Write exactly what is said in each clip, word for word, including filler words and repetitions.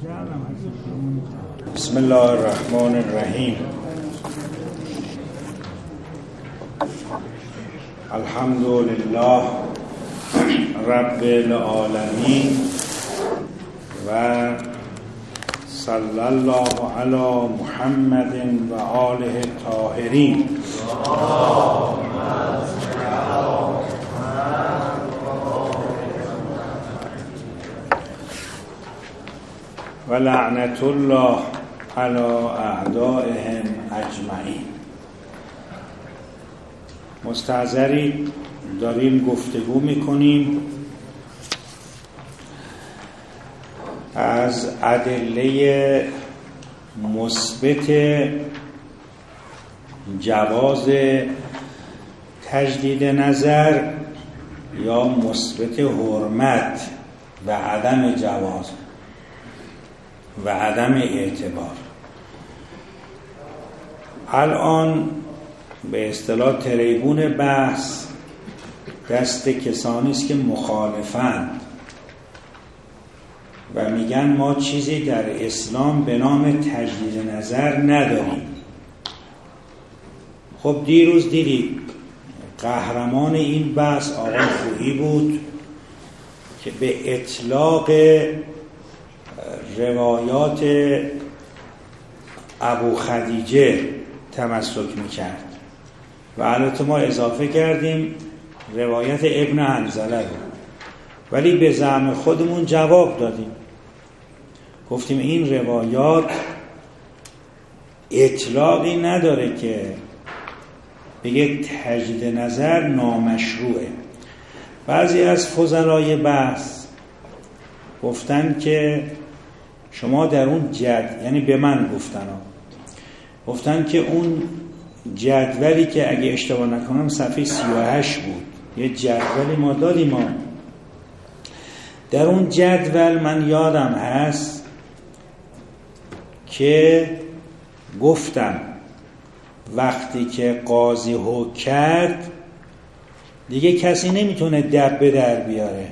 بسم الله الرحمن الرحیم. الحمد لله رب العالمین و صلی الله علی محمد و آله الطاهرین. و لعنت الله علی اعدائهم اجمعین. مستحضرین، داریم گفتگو میکنیم از ادله مثبت جواز تجدید نظر یا مثبت حرمت و عدم جواز و عدم اعتبار. الان به اصطلاح تریبون بحث دست کسانی است که مخالفند و میگن ما چیزی در اسلام به نام تجدید نظر نداریم. خب دیروز دیدید قهرمان این بحث آقای خویی بود که به اطلاق روایات ابو خدیجه تمسک میکرد و البته ما اضافه کردیم روایت ابن حنظله رو، ولی به زعم خودمون جواب دادیم، گفتیم این روایات اطلاقی نداره که به یک تجدید نظر نامشروعه. بعضی از فضلای بحث گفتن که شما در اون جد، یعنی به من گفتن ها. گفتن که اون جدولی که اگه اشتباه نکنم صفحه سی و هشت بود، یه جدولی ما دادیم ما. در اون جدول من یادم هست که گفتم وقتی که قاضی حکم کرد دیگه کسی نمیتونه دبه در بیاره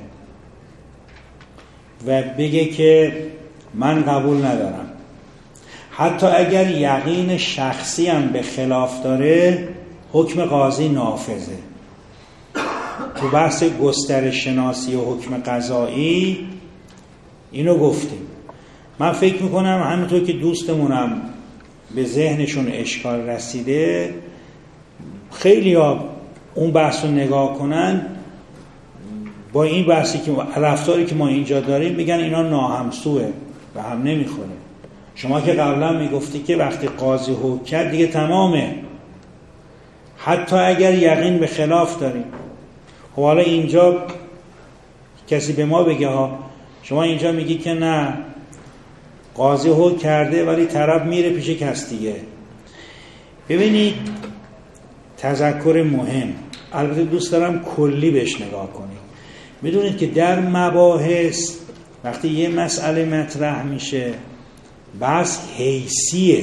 و بگه که من قبول ندارم. حتی اگر یقین شخصی هم به خلاف داره حکم قاضی نافذه. تو بحث گسترش شناسی و حکم قضایی اینو گفتیم. من فکر میکنم همینطور که دوستمونم به ذهنشون اشکال رسیده، خیلی ها اون بحث رو نگاه کنن با این بحثی که رفتاری که ما اینجا داریم میگن اینا ناهمسوه و هم نمیخوره. شما که قبلا میگفتی که وقتی قاضی حکم کرد دیگه تمامه، حتی اگر یقین به خلاف داریم. خب حالا اینجا کسی به ما بگه ها، شما اینجا میگی که نه قاضی حکم کرده ولی طرف میره پیش کس دیگه. ببینید تذکر مهم، البته دوست دارم کلی بهش نگاه کنید. میدونید که در مباحث وقتی یه مسئله مطرح میشه بحث حیثیه،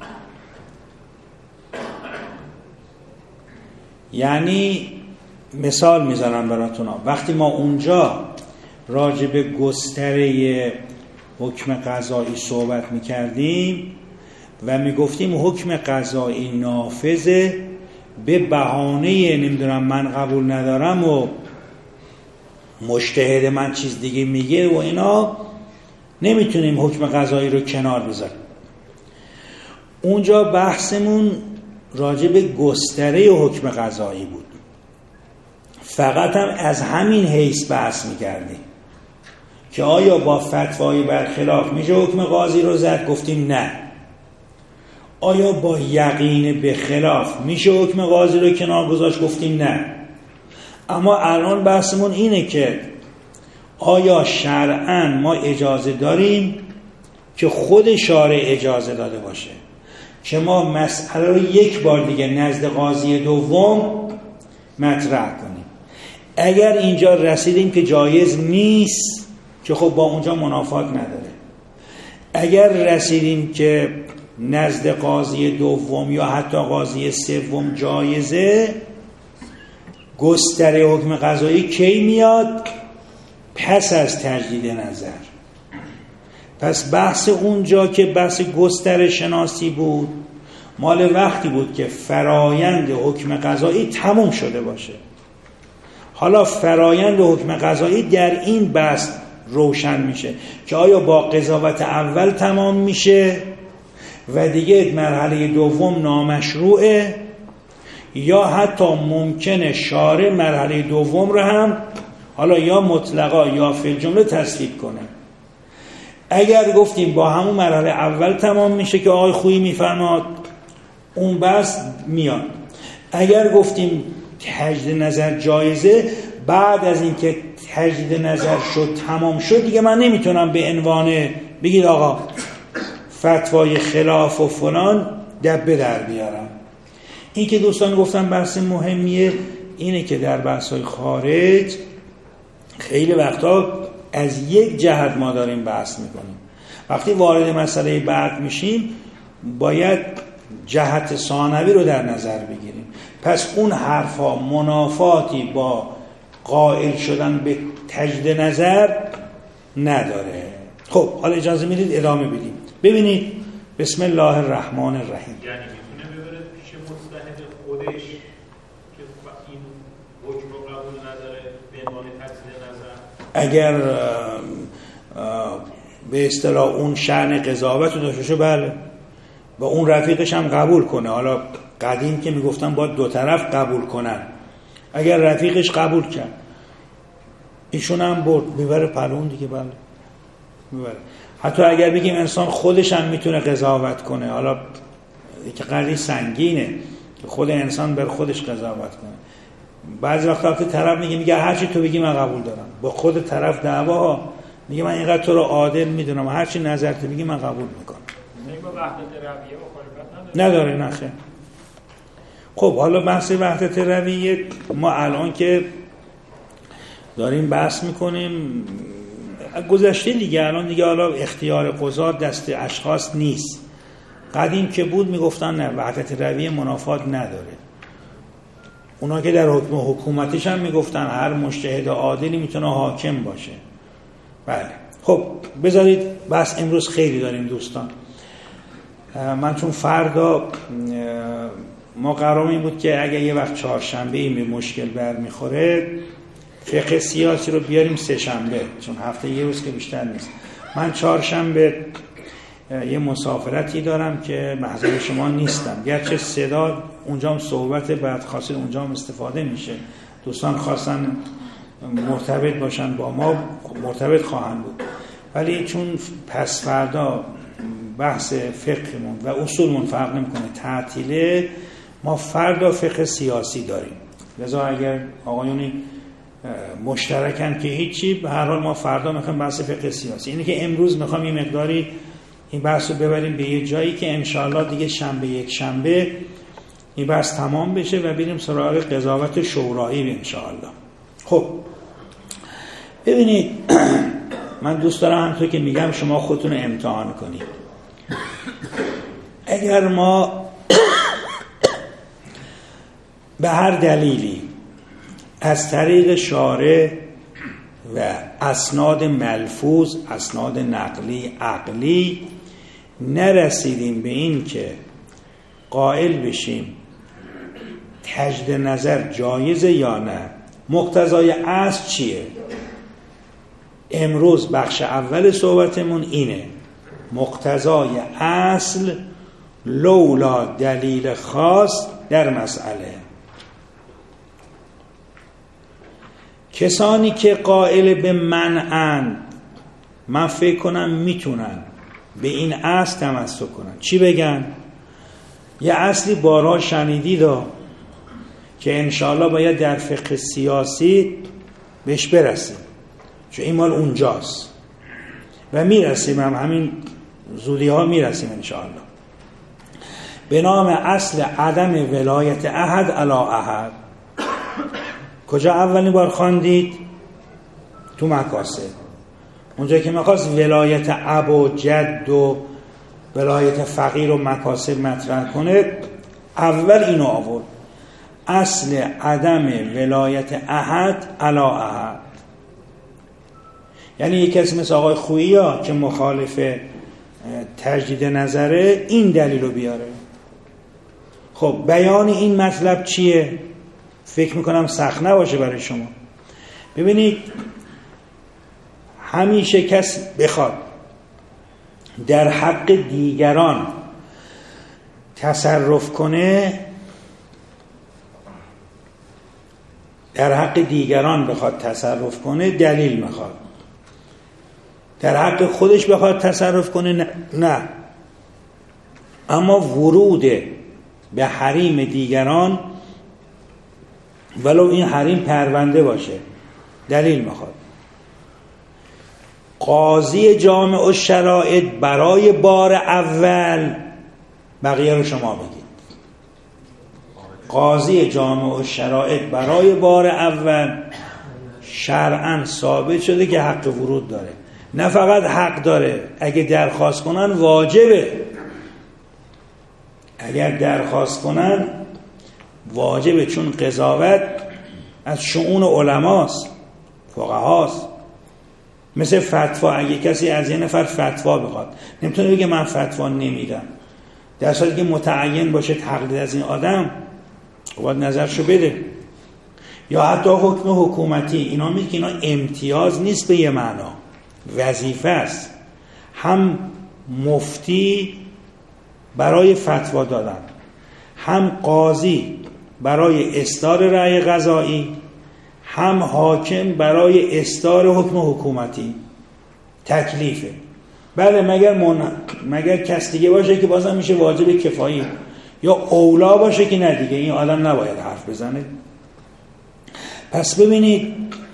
یعنی مثال میزنم براتون. وقتی ما اونجا راجع به گستره حکم قضایی صحبت میکردیم و میگفتیم حکم قضایی نافذه، به بهانه نمیدونم من قبول ندارم و مجتهد من چیز دیگه میگه و اینا، نمیتونیم حکم قضایی رو کنار بذاریم. اونجا بحثمون راجع به گستره حکم قضایی بود، فقط هم از همین حیث بحث میکردیم که آیا با فتوای برخلاف میشه حکم قاضی رو زد؟ گفتیم نه. آیا با یقین به خلاف میشه حکم قاضی رو کنار گذاشت؟ گفتیم نه. اما الان بحثمون اینه که آیا شرعاً ما اجازه داریم که خود شارع اجازه داده باشه که ما مسئله رو یک بار دیگه نزد قاضی دوم مطرح کنیم؟ اگر اینجا رسیدیم که جایز نیست، که خب با اونجا منافات نداره. اگر رسیدیم که نزد قاضی دوم یا حتی قاضی سوم جایزه، گستره حکم قضایی کی میاد؟ پس از تجدید نظر. پس بحث اونجا که بحث گسترش شناسی بود مال وقتی بود که فرایند حکم قضایی تموم شده باشه. حالا فرایند حکم قضایی در این بحث روشن میشه که آیا با قضاوت اول تمام میشه و دیگه مرحله دوم نامشروعه، یا حتی ممکنه شارع مرحله دوم رو هم حالا یا مطلقا یا فی الجمله تصویب کنه. اگر گفتیم با همون مرحله اول تمام میشه که آقای خویی میفرماد، اون بحث میاد. اگر گفتیم تجدید نظر جایزه، بعد از اینکه تجدید نظر شد تمام شد دیگه من نمیتونم به عنوان بگید آقا فتوای خلاف و فلان دبه در بیارم. این که دوستان گفتم بحث مهمیه اینه که در بحث‌های خارج خیلی وقتا از یک جهت ما داریم بحث میکنیم. وقتی وارد مسئله بعد میشیم باید جهت ثانوی رو در نظر بگیریم. پس اون حرفا منافاتی با قائل شدن به تجدید نظر نداره. خب حالا اجازه میدید ادامه بدیم. ببینید بسم الله الرحمن الرحیم. یعنی میتونه ببره پیش مجتهد خودش که این حکم رو قبول نداره به عنوان تجدید نظر، اگر به اصطلاح اون شأن قضاوت رو داشته بله و اون رفیقش هم قبول کنه. حالا قدیم که میگفتن باید دو طرف قبول کنن، اگر رفیقش قبول کرد ایشون هم برد میبره پلون دیگه بله میبره. حتی اگر بگیم انسان خودش هم میتونه قضاوت کنه، حالا که قضیه سنگینه که خود انسان بر خودش قضاوت کنه. بعضی وقتا که طرف میگه میگه هر چی تو بگی من قبول دارم، با خود طرف دعوا ها میگه من اینقدر تو رو عادل میدونم هر چی نظرت بگی من قبول میکنم. نمیگه وحدت رویه مخالفت نداره. نداره نه خیر. خب حالا بحث وحدت رویه ما الان که داریم بحث میکنیم گذشته دیگه، الان دیگه حالا اختیار قضات دست اشخاص نیست. قدیم که بود میگفتن نه وحدت رویه منافات نداره. اونا که در حکم حکومتش هم میگفتن هر مجتهد عادلی میتونه حاکم باشه. بله خب بذارید بس امروز خیلی داریم دوستان. من چون فردا ما قرار این بود که اگه یه وقت چهارشنبه این به مشکل برمیخوره فقه سیاسی رو بیاریم سه شنبه، چون هفته یه روز که بیشتر نیست. من چهارشنبه یه مسافرتی دارم که محضر شما نیستم، گرچه صدا اونجا هم صحبت بعد خاصی اونجا هم استفاده میشه، دوستان خواستن مرتبط باشن با ما مرتبط خواهند بود، ولی چون پس فردا بحث فقهمون و اصولمون فرق نمیکنه تعطیله، ما فردا فقه سیاسی داریم. لذا اگر آقایونی مشترکن که هیچی، به هر حال ما فردا میخوایم بحث فقه سیاسی. اینه که امروز میخوام این مقداری این بحث رو ببریم به یه جایی که انشاءالله دیگه شنبه یک شنبه این بحث تمام بشه و بریم سراغ قضاوت شورایی انشاءالله. خب ببینید من دوست دارم همونطور که میگم شما خودتون رو امتحان کنید. اگر ما به هر دلیلی از طریق شارع و اسناد ملفوظ، اسناد نقلی عقلی نرسیدیم به این که قائل بشیم تجدید نظر جایزه یا نه، مقتضای اصل چیه؟ امروز بخش اول صحبتمون اینه. مقتضای اصل لولا دلیل خاص در مسئله. کسانی که قائل به منعن، من فکر کنم میتونن به این اصل تمسک کنن. چی بگن؟ یه اصلی بارها شنیدید که انشاءالله باید در فقه سیاسی بهش برسیم، چون این مال اونجاست و میرسیم، هم همین زودی ها میرسیم انشاءالله. به نام اصل عدم ولایت احد علی احد. کجا اولین بار خواندید؟ تو مکاسب. اونجا که میخواست ولایت اب و جد و ولایت فقیر و مکاسب مطرح کنه اول اینو آورد، اصل عدم ولایت احد علی احد. یعنی یک کسی مثل آقای خویی که مخالف تجدید نظره این دلیل رو بیاره. خب بیان این مطلب چیه؟ فکر میکنم سخت نباشه برای شما. ببینید همیشه کس بخواد در حق دیگران تصرف کنه، در حق دیگران بخواد تصرف کنه دلیل میخواد. در حق خودش بخواد تصرف کنه نه, نه. اما ورود به حریم دیگران ولو این حریم پرونده باشه دلیل میخواد. قاضی جامع الشرائط برای بار اول، بقیه رو شما بگید، قاضی جامع الشرائط برای بار اول شرعاً ثابت شده که حق ورود داره. نه فقط حق داره، اگه درخواست کنن واجبه. اگر درخواست کنن واجبه، چون قضاوت از شؤون علماست، فقهاست. مثل فتوا، اگه کسی از یه نفر فتوا بخواد نمیتونه بگه من فتوا نمیدم، در صورتی که متعین باشه تقلید از این آدم باید نظرشو بده. یا حتی حکم حکومتی، اینا میگه اینا امتیاز نیست به یه معنا، وظیفه است. هم مفتی برای فتوا دادن، هم قاضی برای اصدار رأی قضایی، هم حاکم برای اصدار حکم حکومتی. تکلیفه. بله مگر من... مگر کس دیگه باشه که بازم میشه واجب کفایی، یا اولا باشه که نه دیگه این آدم نباید حرف بزنه. پس ببینید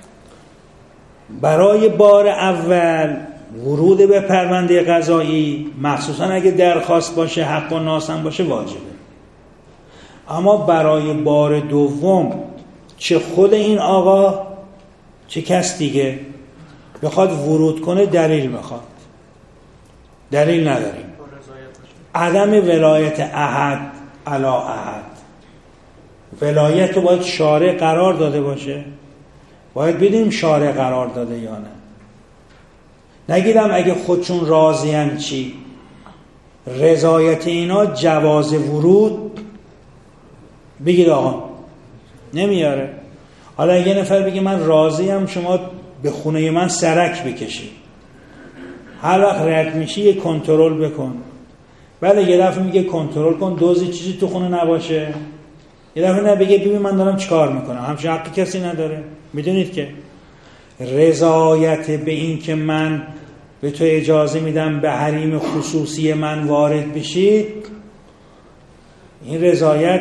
برای بار اول ورود به پرونده قضایی، مخصوصا اگه درخواست باشه حق و ناسم باشه، واجبه. اما برای بار دوم چه خود این آقا چه کس دیگه بخواد ورود کنه دلیل میخواد. دلیل نداریم. عدم ولایت احد علی احد، ولایت رو باید شارع قرار داده باشه، باید بدیم شارع قرار داده یا نه. نگیدم اگه خودشون راضین چی، رضایت اینا جواز ورود بگید آقا نمیاره. حالا یه نفر بگه من راضیم شما به خونه من سرک بکشی، هر وقت رد میشی یه کنترل بکن. بله یه دفعه میگه کنترل کن دوزی چیزی تو خونه نباشه، یه دفعه نه بگه ببین من دارم چیکار میکنم. همچین حقی کسی نداره. میدونید که رضایت به این که من به تو اجازه میدم به حریم خصوصی من وارد بشید، این رضایت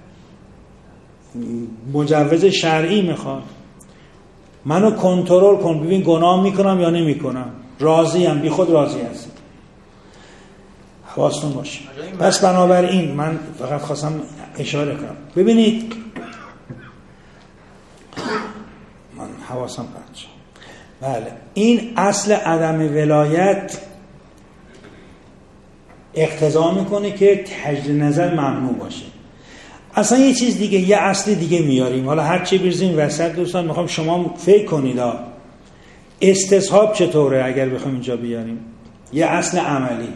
مجوز شرعی میخواد. منو کنترل کن ببین گناه میکنم یا نمیکنم، راضیم، بی خود راضی هستم. حواستون باشه. پس بنابراین من فقط خواستم اشاره کنم. ببینید من حواسم پرت شد. بله این اصل عدم ولایت اقتضا میکنه که تجدید نظر ممنوع باشه. اصلا یه چیز دیگه، یه اصل دیگه میاریم، حالا هر چی بریزیم وسط دوستان میخوام شما فکر کنید. استصحاب چطوره اگر بخوام اینجا بیاریم؟ یه اصل عملی.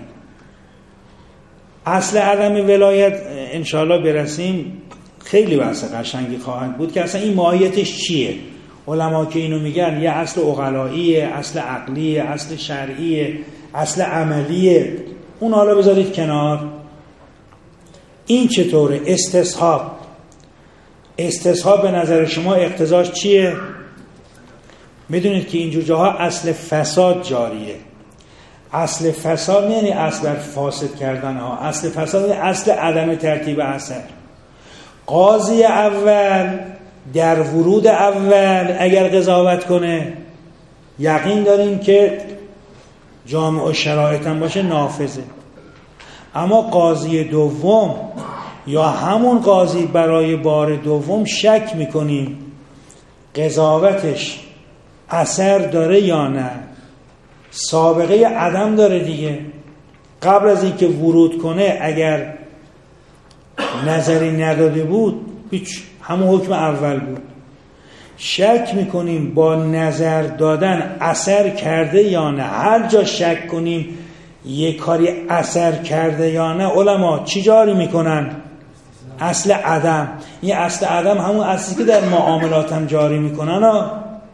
اصل عدم ولایت انشاءالله برسیم خیلی بحث قشنگی خواهد بود که اصلا این ماهیتش چیه. علما که اینو میگن یه اصل عقلاییه، اصل عقلیه، اصل شرعیه، اصل عملیه. اون حالا بذارید کنار. این چطوره؟ استصحاب. استصحاب به نظر شما اقتضاش چیه؟ میدونید که اینجور جاها اصل فساد جاریه. اصل فساد یعنی اصل بر فاسد کردن ها. اصل فساد یعنی اصل عدم ترتیب اثر. قاضی اول در ورود اول اگر قضاوت کنه یقین داریم که جامع الشرائط هم باشه نافذه. اما قاضی دوم یا همون قاضی برای بار دوم شک میکنیم قضاوتش اثر داره یا نه. سابقه عدم داره دیگه. قبل از اینکه ورود کنه اگر نظری نداده بود هیچ، همون حکم اول بود. شک میکنیم با نظر دادن اثر کرده یا نه. هر جا شک کنیم یه کاری اثر کرده یا نه، علما چی جاری میکنن؟ اصل عدم. این اصل عدم همون اصلی که در معاملات هم جاری میکنن ها.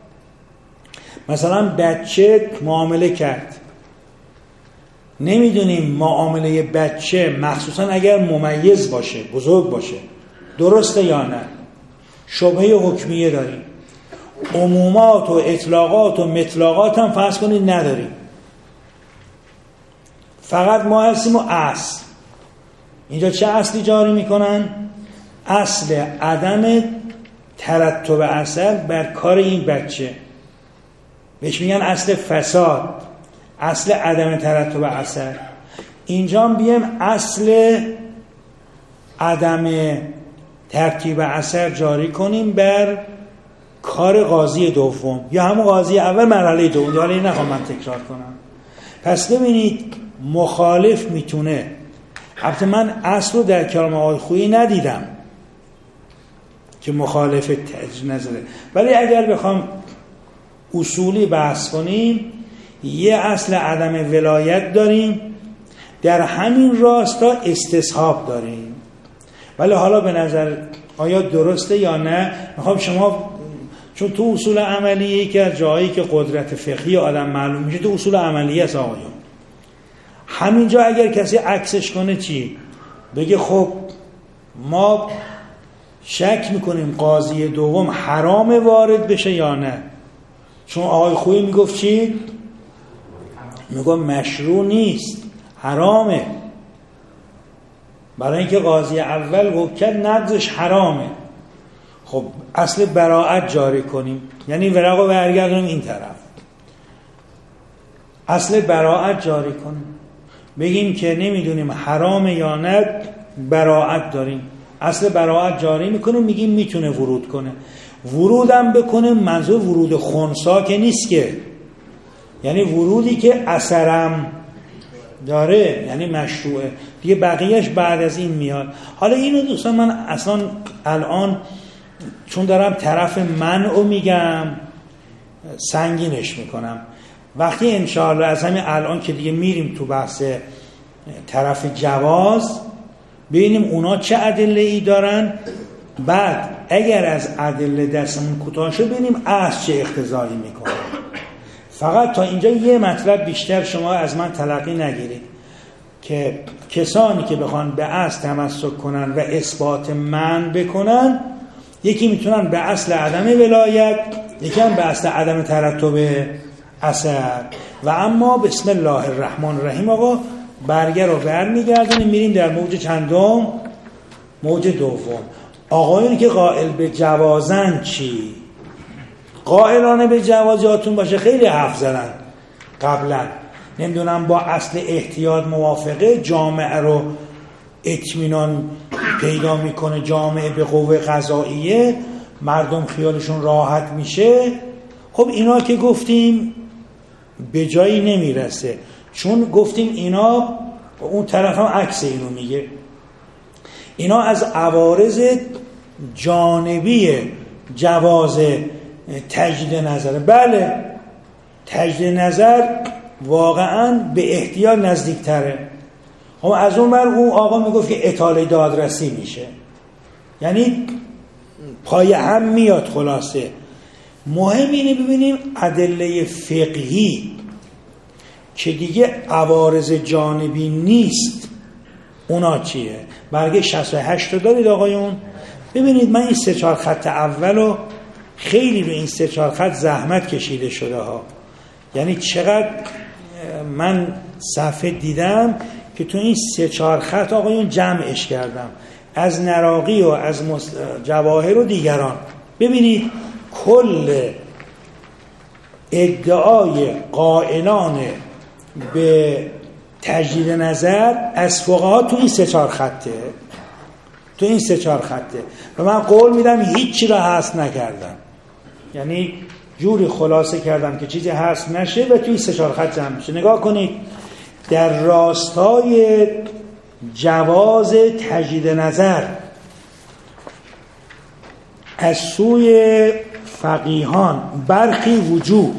مثلا بچه معامله کرد، نمیدونیم معامله بچه مخصوصا اگر ممیز باشه، بزرگ باشه، درسته یا نه. شبهه حکمیه داریم. عمومات و اطلاقات و مطلقات هم فرض کنید نداریم، فقط ما هستیم و اصل. اینجا چه اصلی جاری میکنن؟ اصل عدم ترتب اثر بر کار این بچه، بهش میگن اصل فساد، اصل عدم ترتب اثر. اینجا هم بیم اصل عدم ترتیب اثر جاری کنیم بر کار قاضی دوم یا همون قاضی اول مرحله دوم. حالا این نخوام من تکرار کنم. پس ببینید مخالف میتونه، البته من اصل رو در کلام آقای خویی ندیدم که مخالف تجدید نظره، ولی اگر بخوام اصولی بحث کنیم یه اصل عدم ولایت داریم، در همین راستا استصحاب داریم. ولی حالا به نظر آیا درسته یا نه؟ میخوام شما، چون تو اصول عملیه که از جایی که قدرت فقهی آدم معلوم میشه تو اصول عملیه است آقایون. همینجا اگر کسی عکسش کنه چی؟ بگه خب ما شک میکنیم قاضی دوم حرام وارد بشه یا نه، چون آقای خویی میگفت چی؟ میگفت مشروع نیست، حرامه. برای اینکه قاضی اول گفت کرد نقضش حرامه. خب اصل براءت جاری کنیم، یعنی ورقو برگردونیم این طرف، اصل براءت جاری کنیم، بگیم که نمیدونیم حرامه یا نه، براءت داریم، اصل براءت جاری میکنیم، میگیم میتونه ورود کنه. ورودم بکنه منظور ورود خنثی که نیست که، یعنی ورودی که اثرم داره، یعنی مشروعه دیگه، بقیهش بعد از این میاد. حالا اینو دوستان من اصلا الان چون دارم طرف منعو میگم سنگینش میکنم. وقتی انشاءالله از همین الان که دیگه میریم تو بحث طرف جواز، ببینیم اونا چه ادله ای دارن، بعد اگر از ادله دستمون کوتاه شد ببینیم اصل چه اقتضایی میکنه. فقط تا اینجا یه مطلب بیشتر شما از من تلقی نگیرید که کسانی که بخوان به اصل تمسک کنن و اثبات من بکنن، یکی میتونن به اصل عدم ولایت، یکی هم به اصل عدم ترتب اثر. و اما بسم الله الرحمن الرحیم آقا برگه رو برمیگردونیم میریم در موج چندم؟ موج دوم. آقایونی که قائل به جوازن چی؟ قائلانه به جواز یادتون باشه خیلی حرف زدن قبلا، نمیدونم با اصل احتیاط موافقه، جامعه رو اطمینان پیدا میکنه، جامعه به قوه قضاییه، مردم خیالشون راحت میشه. خب اینا که گفتیم به جایی نمیرسه، چون گفتیم اینا، اون طرف هم عکس اینو میگه، اینا از عوارض جانبی جواز تجدید نظر. بله تجدید نظر واقعا به احتیاط نزدیک تره. خب از اون بر اون آقا میگفت که اطاله دادرسی میشه، یعنی پای هم میاد. خلاصه مهم اینه ببینیم ادله فقهی که دیگه عوارض جانبی نیست اونا چیه. برگه شصت و هشت رو دارید آقایون؟ ببینید من این سه چهار خط اولو خیلی رو این سه چهار خط زحمت کشیده شده ها، یعنی چقدر من صفحه دیدم که تو این سه چهار خط آقایون جمعش کردم از نراقی و از جواهر و دیگران. ببینید کل ادعای قائلان به تجدید نظر از فقها تو این سه چهار خطه، تو این سه چهار خطه و من قول میدم هیچی را حذف نکردم، یعنی جوری خلاصه کردم که چیزی حذف نشه و توی سه چهار خط جمع میشه. نگاه کنید در راستای جواز تجدید نظر از سوی فقیهان برخی وجوه،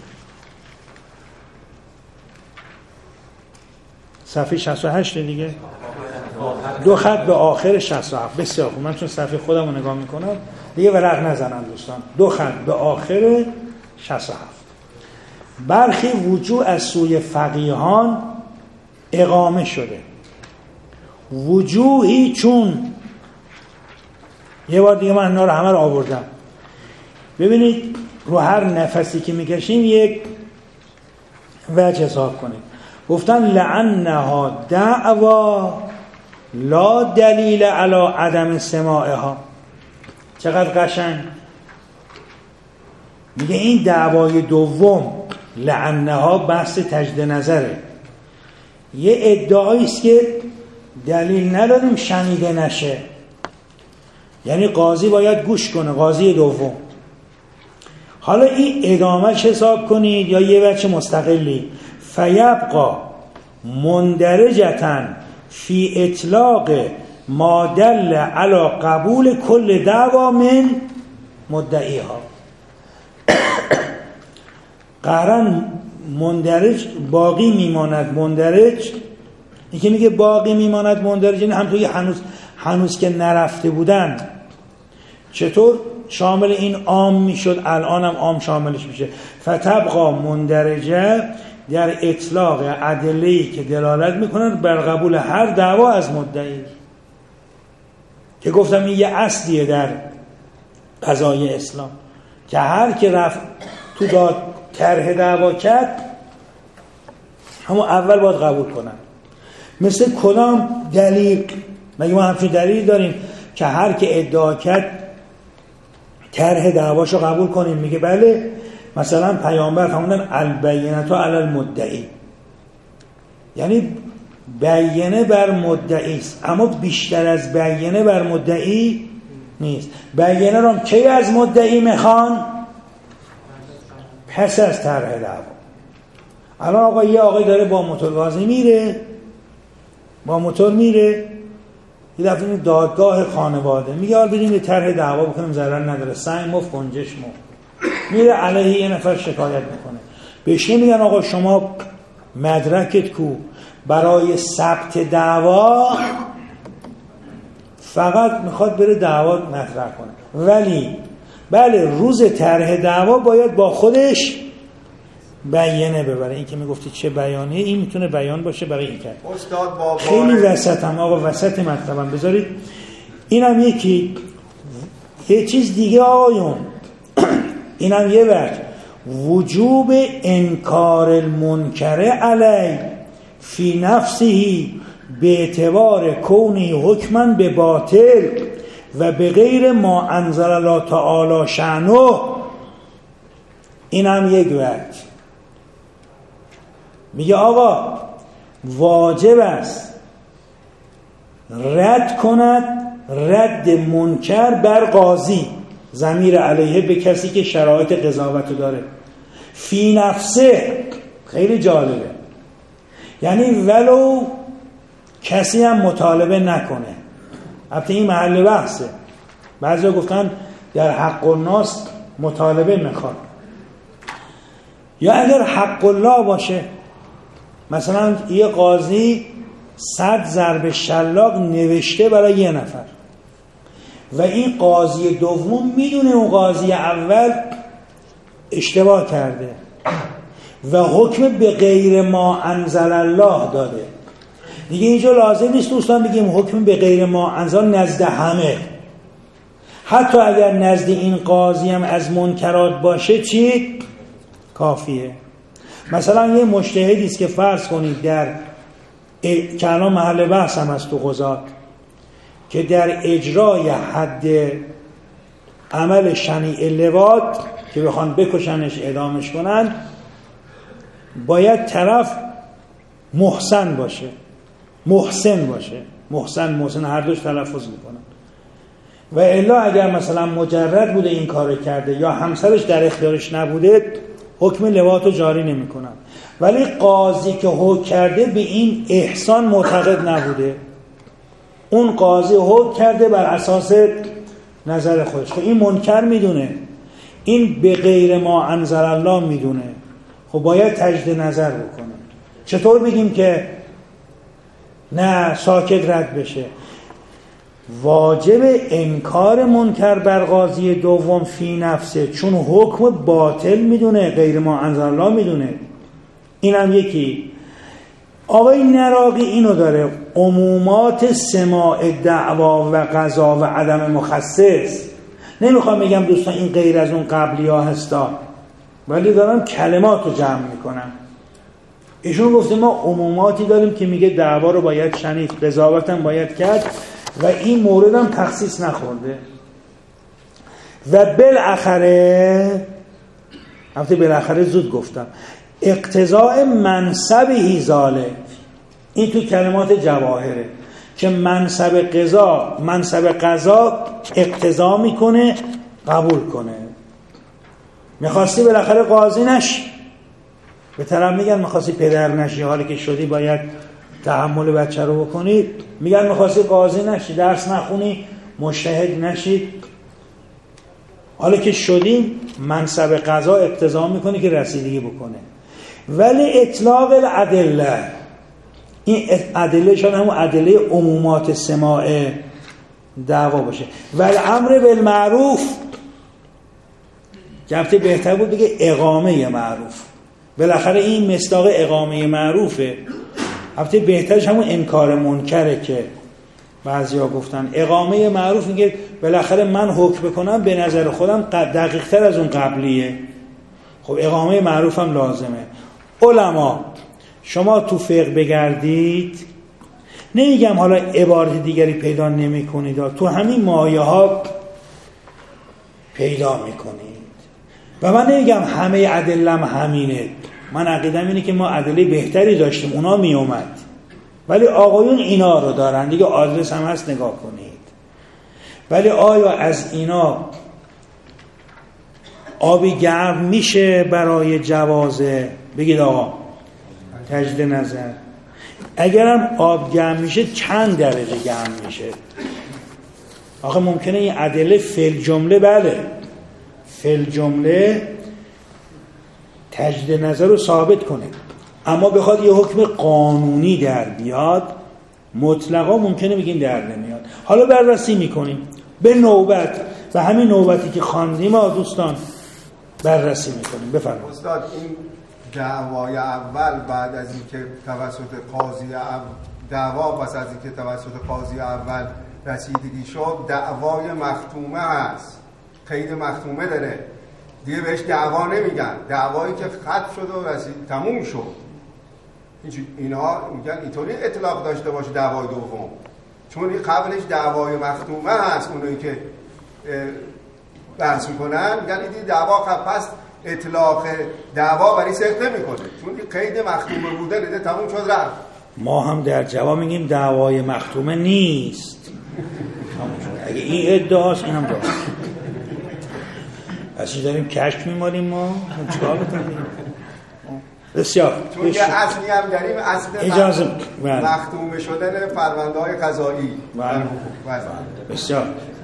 صفحه شصت و هشت دیگه، دو خط به آخر شصت و هفت. بسیار خوب، من چون صفحه خودم رو نگاه میکنم دیگه ورق نزنم دوستان. دو خط به آخر شصت و هفت. برخی وجوه از سوی فقیهان اقامه شده، وجوهی چون، یه بار دیگه من اینا رو همه رو آوردم. ببینید رو هر نفسی که میکشیم یک وجه حساب کنید. گفتن لعنها دعوا لا دلیل علی عدم سماعها. چقدر قشنگ میگه این دعوای دوم لعنها بحث تجدید نظره، یه ادعایی است که دلیل نداریم شنیده نشه، یعنی قاضی باید گوش کنه، قاضی دوم. حالا این ادامهش حساب کنید یا یه بچه مستقلی. فیبقا مندرجتاً فی اطلاق ما دل علی قبول کل دعوا من مدعیها. قرن مندرج باقی میماند مندرج. این که میگه باقی میماند مندرج، این هم توی هنوز هنوز که نرفته بودن چطور شامل این عام میشد، الان هم عام شاملش میشه. فتبقا مندرجه در اطلاق ادله‌ای که دلالت میکنن بر قبول هر دعوا از مدعی، که گفتم این یه اصلیه در قضای اسلام که هر که رفت تو داد طرح دعوا کرد همون اول باید قبول کنن. مثل کدام دلیل؟ مگه ما همچون دلیل داریم که هر که ادعا کرد طرح دعواشو قبول کنیم؟ میگه بله. مثلا پیامبر فرمودن البینة علی المدعی، یعنی بیانه بر مدعی است، اما بیشتر از بیانه بر مدعی نیست. بیانه رو کی از مدعی میخوان؟ پس از طرح دعوا. الان آقا یه آقای داره با موتور گازی میره، با موتور میره یه دفعه دادگاه خانواده میگه آر بریم یه طرح دعوا بکنیم، ضرر نداره، سنگ مفت گنجش مفت. میره علیه یه نفر شکایت میکنه، بهش میگن آقا شما مدرکت کو برای ثبت دعوا؟ فقط میخواد بره دعوا مطرح کنه، ولی بله روز طرح دعوا باید با خودش بیانه ببره. این که میگفتی چه بیانه، این میتونه بیان باشه برای این کرد. استاد بابا خیلی وسطم آقا، وسط مطلبم بذارید. اینم یکی یه چیز دیگه آقایون، اینم یه وقت وجوب انکار المنکر علی فی نفسه به اعتبار کونی حکما به باطل و به غیر ما انزل الله تعالی شأنه. اینم یک وقت میگه آقا واجب است رد کند رد منکر بر قاضی، ضمیر علیه به کسی که شرایط قضاوت داره، فی نفسه. خیلی جالبه، یعنی ولو کسی هم مطالبه نکنه. البته این محل بحثه، بعضیا گفتن در حق الناس مطالبه میخواد، یا اگر حق الله باشه، مثلا یه قاضی صد ضرب شلاق نوشته برای یه نفر و این قاضی دوم میدونه اون قاضی اول اشتباه کرده و حکم به غیر ما انزل الله داده. دیگه اینجا لازم نیست دوستان بگیم حکم به غیر ما انزل نزد همه، حتی اگر نزد این قاضی هم از منکرات باشه چی؟ کافیه. مثلا یه مجتهدی است که فرض کنید در که الان محل بحث هم است تو قضات، که در اجرای حد عمل شنیع لواط که بخوان بکشنش اعدامش کنن باید طرف محسن باشه، محسن باشه، محسن محسن هر دوش تلفظ میکنن. و الا اگر مثلا مجرد بوده این کارو کرده یا همسرش در اختیارش نبوده حکم لواط رو جاری نمی کنن. ولی قاضی که حکم کرده به این احسان معتقد نبوده، اون قاضی حکم کرده بر اساس نظر خودش، خب این منکر میدونه، این به غیر ما انزل الله میدونه، خب باید تجدید نظر بکنه. چطور بگیم که نه ساکت رد بشه؟ واجب انکار منکر بر قاضی دوم فی نفسه، چون حکم باطل میدونه، غیر ما انزل الله میدونه. اینم یکی. آقای نراقی اینو داره، عمومات سماع دعوا و قضا و عدم مخصص. نمیخوام بگم دوستان این غیر از اون قبلی ها هستا، ولی دارم کلمات رو جمع میکنم. ایشون گفته ما عموماتی داریم که میگه دعوا رو باید شنید، قضاوت هم باید کرد و این مورد هم تخصیص نخورده. و بالاخره، البته بالاخره زود گفتم، اقتضاء منصب هیزاله، این تو کلمات جواهره که منصب قضا منصب قضا اقتضا میکنه قبول کنه. میخواستی بالاخره قاضی نشی، به طرف میگن میخواستی پدر نشی، حالی که شدی باید تحمل بچه رو بکنی. میگن میخواستی قاضی نشی، درس نخونی، مجتهد نشی، حالی که شدی منصب قضا اقتضا میکنه که رسیدگی بکنه. ولی اطلاق الادله، این ادله شان همون ادله عمومات سماع دعوا باشه. و الامر بالمعروف، جبته بهتر بود بگه اقامه معروف، بالاخره این مصداق اقامه معروفه. البته بهترش همون انکار منکره که بعضیا گفتن اقامه معروف میگه بالاخره من حکم بکنم به نظر خودم دقیق تر از اون قبلیه. خب اقامه معروف هم لازمه. علما شما تو فقه بگردید، نمیگم حالا عبارت دیگری پیدا نمی کنید، تو همین مایه ها پیدا میکنید. و من نمیگم همه ادلم همینه، من عقیدم اینه که ما ادله بهتری داشتیم اونا می اومد، ولی آقایون اینا رو دارن دیگه، آدرس هم هست نگاه کنید. ولی آیا از اینا آبی گرم میشه برای جوازه؟ بگید آقا تجدید نظر. اگرم آب گرم میشه چند درجه گرم میشه؟ آخه ممکنه این ادله فل جمله، بله فل جمله تجدید نظر رو ثابت کنه، اما بخواد یه حکم قانونی در بیاد مطلقا ممکنه بگیم در نمیاد. حالا بررسی میکنیم به نوبت، و همین نوبتی که خواندیم ما دوستان بررسی میکنیم. بفرمایید استاد. این دعوای اول بعد از اینکه توسط قاضی اول دعوا پس از اینکه توسط قاضی اول رسیدگی شد، دعوای مختومه هست، قید مختومه داره دیگه، بهش دعوا نمیگن، دعوایی که ختم شد و رسید تموم شد. اینها میگن اینطوری اطلاق داشته باشه دعوای دوم، چون این قبلش دعوای مختومه هست. اونایی که بحث میکنن میگن این دعوا ختم، پس اطلاق دعوا برای صدق نمیکنه، چون این قید مختومه بوده دیگه تموم شد رفت. ما هم در جواب میگیم دعوای مختومه نیست. اگه این ادعاست اینم داره. اصلا داریم کشف میماریم ما چیکار بکنیم؟ بسیار. چون که اصلی هم داریم، اصل اجازه مختومه شدن پرونده های قضایی. بسیار.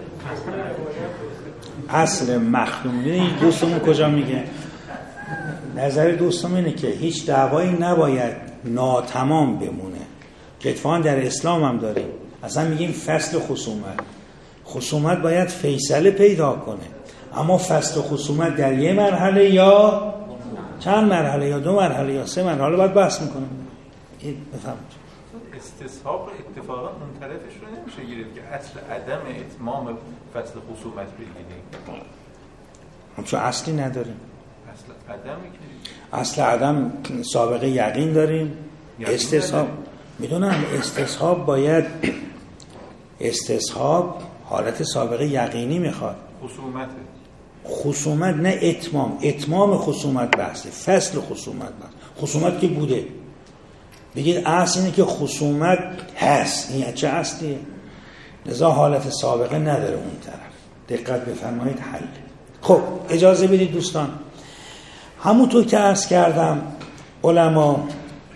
اصل مختومه این دوستمون کجا میگه؟ نظر دوستم اینه که هیچ دعوایی نباید ناتمام بمونه، که اتفاقا در اسلام هم داریم. اصلا میگیم فصل خصومت، خصومت باید فیصله پیدا کنه، اما فصل خصومت در یه مرحله یا چند مرحله یا دو مرحله یا سه مرحله، حالا باید بحث میکنم. این بفهمید استصحاب اتفاقا اون طرفش رو نمیشه گرفت که اصل عدم اتمام فصل خصومت بگیریم، چون اصلی نداریم. اصل عدمی که اصل عدم سابقه یقین داریم. استصحاب میدونم استصحاب باید استصحاب حالت سابقه یقینی میخواد. خصومت خصومت نه اتمام، اتمام خصومت بحثه، فصل خصومت بحث. خصومت که بوده بگید اصل اینه که خصومت هست، این چه اصلیه؟ لذا حالت سابقه نداره اون طرف. دقت بفرمایید. حل. خب اجازه بدید دوستان، همونطور که عرض کردم علما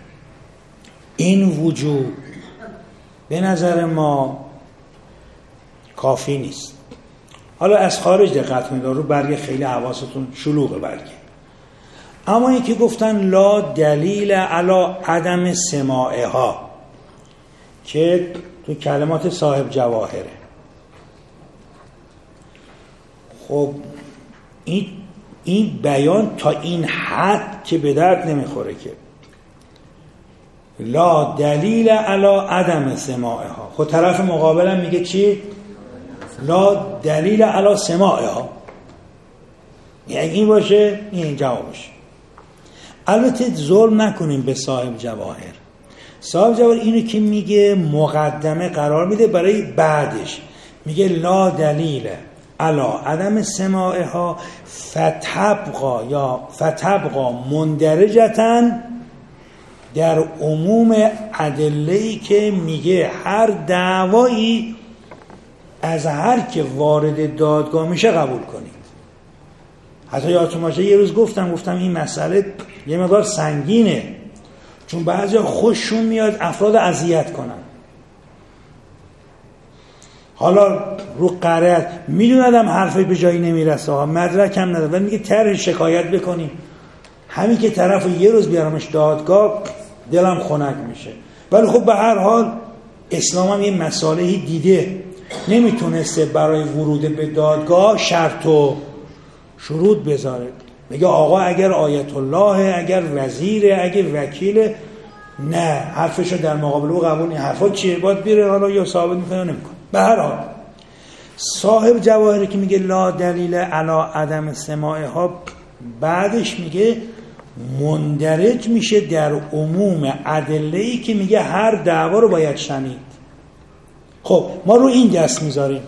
این وجوب به نظر ما کافی نیست. حالا از خارج دقت کنید، رو برگ خیلی حواستون شلوغه برگه. اما این که گفتن لا دلیل علی عدم سماعها که تو کلمات صاحب جواهره. خب این این بیان تا این حد که به درد نمیخوره که لا دلیل علی عدم سماعها. خب طرف مقابلم میگه چی؟ لا دلیل علی سماعها. یعنی این باشه این جوابش. البته ظلم نکنیم به صاحب جواهر. صاحب جواهر اینو که میگه مقدمه قرار میده برای بعدش، میگه لا دلیل علی عدم سماعها فتبقا یا فتبقا مندرجتاً در عموم ادله‌ای که میگه هر دعوایی از هر که وارد دادگاه میشه قبول کنید. حتی یادتون باشه یه روز گفتم گفتم این مسئله یه مقدار سنگینه، چون بعضیا خوششون میاد افراد اذیت کنن. حالا رو قرائت میدونم حرفی به جایی نمیرسه ها، مدرک هم نداره، ولی میگه طرح شکایت بکنیم، همین که طرفو یه روز بیارمش دادگاه دلم خنک میشه. ولی خب به هر حال اسلام هم یه مسائلی دیده، نمیتونسته برای ورود به دادگاه شرط و شروط بذاره، میگه آقا اگر آیت الله، اگر وزیره، اگر وکیله، نه حرفشو در مقابل او قبول نیست. حرفا چیه؟ باید بیره حالا یا ثابت میکنه نمیکنه. به هر حال صاحب جواهری که میگه لا دلیل علی عدم سماعها، بعدش میگه مندرج میشه در عموم ادله‌ای که میگه هر دعوا رو باید شنید. خب ما رو این دست میذاریم،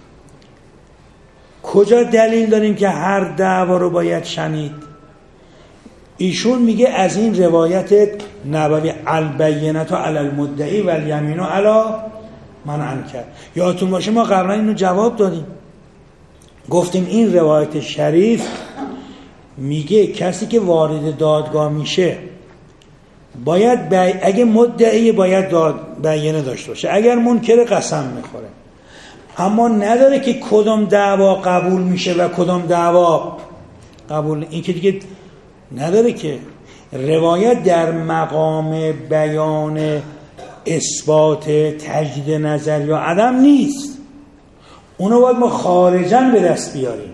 کجا دلیل داریم که هر دعوا رو باید شنید؟ ایشون میگه از این روایت نبوی البینة علی المدعی و الیمین علی من انکر. یادتون باشه ما قبلا اینو جواب دادیم، گفتیم این روایت شریف میگه کسی که وارد دادگاه میشه باید بی... اگه مدعی باید داد بیانه داشته باشه، اگر منکر قسم میخوره. اما نداره که کدام دعوا قبول میشه و کدام دعوا قبول، این که دیگه نداره که. روایت در مقام بیان اثبات تجدید نظر یا عدم نیست، اونو باید ما خارجاً به دست بیاریم.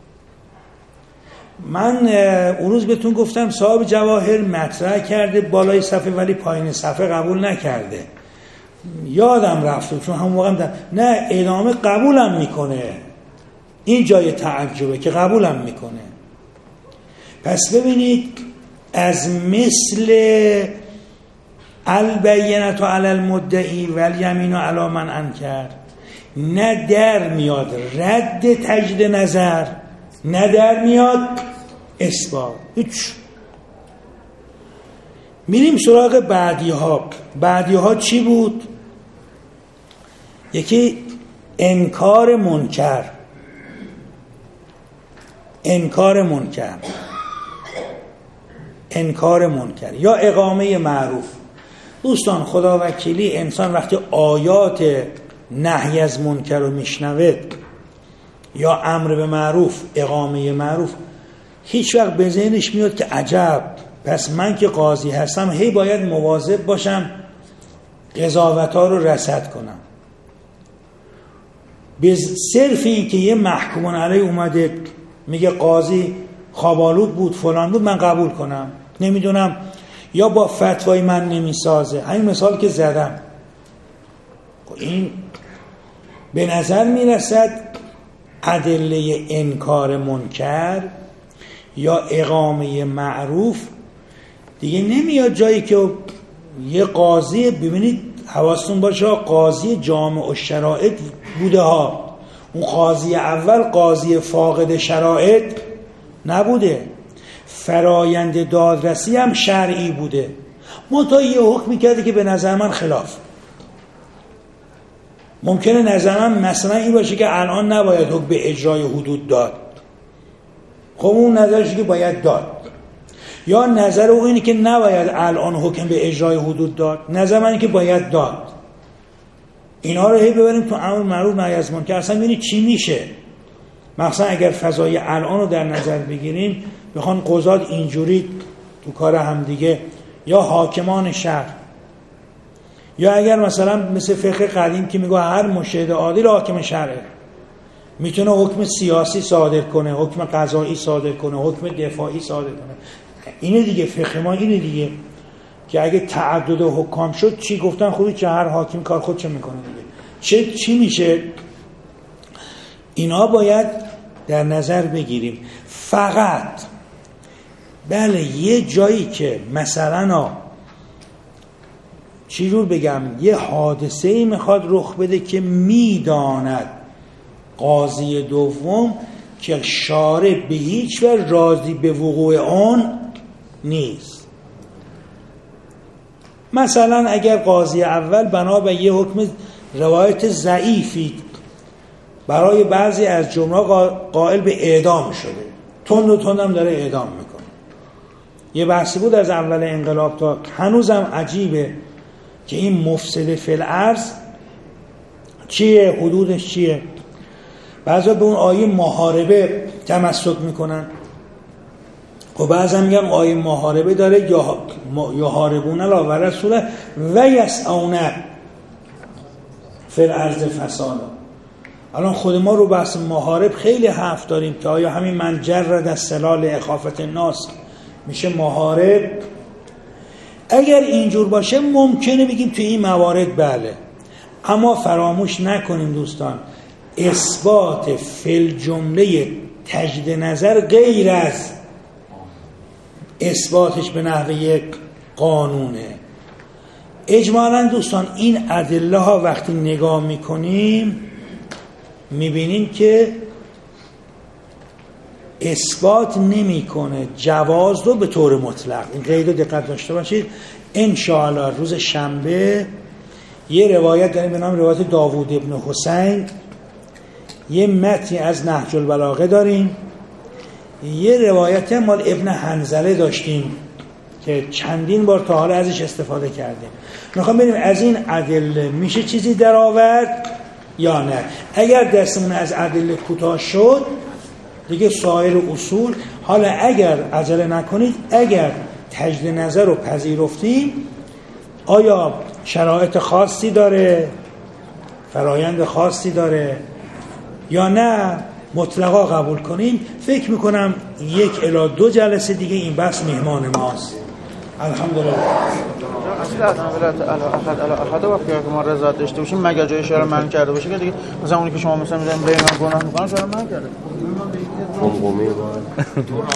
من اون روز بهتون گفتم صاحب جواهر مطرح کرده بالای صفحه ولی پایین صفحه قبول نکرده، یادم رفته چون همون موقع هم نه ادامه قبولم میکنه. این جای تعجبه که قبولم میکنه. پس ببینید از مثل البینة علی المدعی و الیمین علی من انکر نه در میاد رد تجدید نظر، نه در میاد اثبات. هیچ. میریم سراغ بعدی ها. بعدی ها چی بود؟ یکی انکار منکر، انکار منکر انکار منکر یا اقامه معروف. دوستان خدا وکیلی انسان وقتی آیات نهی از منکر رو میشنوه یا امر به معروف، اقامه معروف، هیچ وقت به ذهنش میاد که عجب پس من که قاضی هستم هی باید مواظب باشم قضاوت‌ها رو رصد کنم. به صرف این که یه محکوم علیه اومده میگه قاضی خوابالود بود فلان بود من قبول کنم، نمیدونم یا با فتوای من نمیسازه. همین مثال که زدم این به نظر میرسد ادله انکار منکر یا اقامه معروف دیگه نمیاد جایی که یه قاضی، ببینید حواستون باشه قاضی جامع الشرائط بوده ها، اون قاضی اول قاضی فاقد شرائط نبوده، فرایند دادرسی هم شرعی بوده، منتها یه حکمی کرده که به نظر من خلاف. ممکنه نظر من مثلا این باشه که الان نباید حکم به اجرای حدود داد، خب اون نظرش که باید داد، یا نظر او اینه که نباید الان حکم به اجرای حدود داد، نظر من اینه که باید داد. اینا رو هی ببریم تو امر معروف نهی از منکر اصلا ببینید چی میشه. مثلا اگر فضای الان رو در نظر بگیریم، بخوان قضات اینجوری تو کار همدیگه، یا حاکمان شهر، یا اگر مثلا مثل فقه قدیم که میگه هر مشهد عادل حاکم شهره، میتونه حکم سیاسی صادر کنه، حکم قضایی صادر کنه، حکم دفاعی صادر کنه. اینه دیگه فقه ما، اینه دیگه که اگه تعدد حکام شد چی گفتن خوبی که هر حاکم کار خودش میکنه دیگه. چه چی میشه؟ اینا باید در نظر بگیریم. فقط بله یه جایی که مثلا چی رو بگم، یه حادثه‌ای میخواد رخ بده که میداند قاضی دوم که شارع به هیچ وجه راضی به وقوع آن نیست. مثلا اگر قاضی اول بنا به یه حکم روایت ضعیفی برای بعضی از جمله قائل به اعدام شده، تند و تند هم داره اعدام میکنه. یه بحثی بود از اول انقلاب تا هنوزم عجیبه که این مفسد فی الارض چیه، حدودش چیه. بعضا به اون آیه محاربه تمسک میکنن و بعضا میگن آیه محاربه داره یا یحاربون الله و رسوله و یسعون فی الارض فسادا. الان خود ما رو بحث محارب خیلی حرف داریم که آیا همین من جرد از سلال اخافت الناس میشه محارب؟ اگر اینجور باشه ممکنه بگیم توی این موارد بله، اما فراموش نکنیم دوستان اثبات فی جمله تجدید نظر غیر از اثباتش به نحو یک قانونه. اجمالاً دوستان این ادله ها وقتی نگاه میکنیم میبینیم که اثبات نمیکنه جواز رو به طور مطلق. این قید رو دقت داشته باشید. ان شاء الله روز شنبه یه روایت داریم به نام روایت داوود ابن حسین، یه متنی از نهج البلاغه داریم، یه روایت مال ابن حنظله داشتیم که چندین بار تا حالا ازش استفاده کردیم. میخوام ببینیم از این ادله میشه چیزی در آورد یا نه. اگر دستمون از ادله کوتاه شد دیگه سایر اصول، حالا اگر عجله نکنید، اگر تجدید نظر رو پذیرفتیم آیا شرایط خاصی داره، فرایند خاصی داره یا نه مطلقا قبول کنیم، فکر میکنم یک الی دو جلسه دیگه این بحث میهمان ماست. الحمدلله. اصلا ولایت الاحد الاحد وقتی که ما رضایت داشته باشیم مگر جای اشاره من کرده باشه که دیگه مثلا اونی که شما مثلا میذارین بین من گناه میکنن چرا من کرده